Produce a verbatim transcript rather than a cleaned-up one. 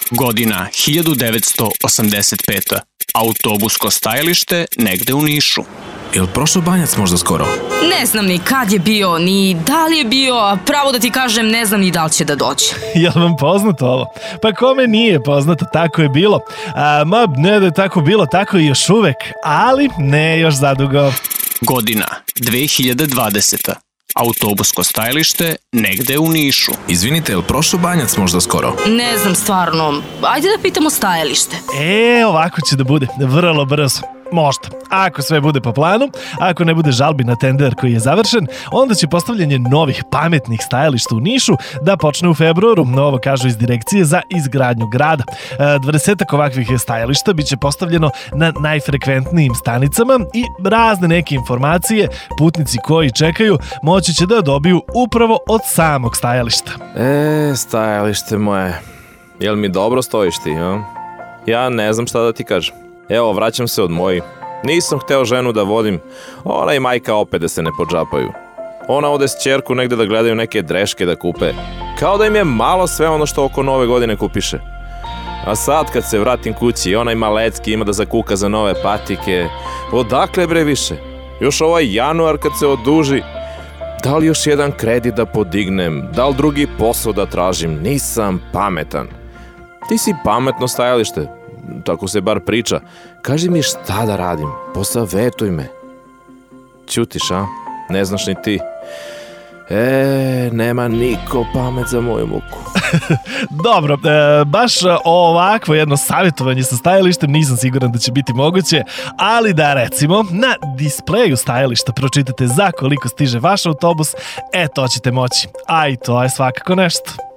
Godina hiljadu devetsto osamdeset peta. Autobusko stajalište negde u Nišu. Jel prošao Banjac možda skoro? Ne znam ni kad je bio, ni da li je bio, a pravo da ti kažem ne znam ni da li će da dođe. Jel vam poznato ovo? Pa kome nije poznato, tako je bilo. A, ma ne da je tako bilo, tako i još uvek, ali ne još zadugo. Godina dve hiljade dvadeseta. Autobusko stajalište negde u Nišu. Izvinite, jel prošao Banjac možda skoro? Ne znam stvarno, ajde da pitamo stajalište. E, ovako će da bude, vrlo brzo. Možda, ako sve bude po planu, ako ne bude žalbi na tender koji je završen, onda će postavljanje novih pametnih stajališta u Nišu da počne u februaru, ovo kažu iz Direkcije za izgradnju grada. dvadesetak ovakvih stajališta biće postavljeno na najfrekventnijim stanicama i razne neke informacije putnici koji čekaju moći će da dobiju upravo od samog stajališta. E, stajalište moje, jel mi dobro stojiš ti, a? Ja ne znam šta da ti kažem. Evo, vraćam se od moji. Nisam hteo ženu da vodim, ona i majka opet da se ne podžapaju. Ona ode s ćerku negde da gledaju neke dreške da kupe. Kao da im je malo sve ono što oko nove godine kupiše. A sad kad se vratim kući, onaj Malecki ima da zakuka za nove patike. Odakle bre više? Još ovaj januar kad se oduži. Da li još jedan kredit da podignem? Da li drugi posao da tražim? Nisam pametan. Ti si pametno stajalište. Tako se bar priča. Kaži mi šta da radim, posavetuj me. Ćutiš, a? Ne znaš ni ti. E, nema niko pamet za moju muku. Dobro, e, baš ovakvo jedno savjetovanje sa stajalištem nisam siguran da će biti moguće, ali da recimo na displeju stajališta pročitate za koliko stiže vaš autobus, e to ćete moći. A i to je svakako nešto.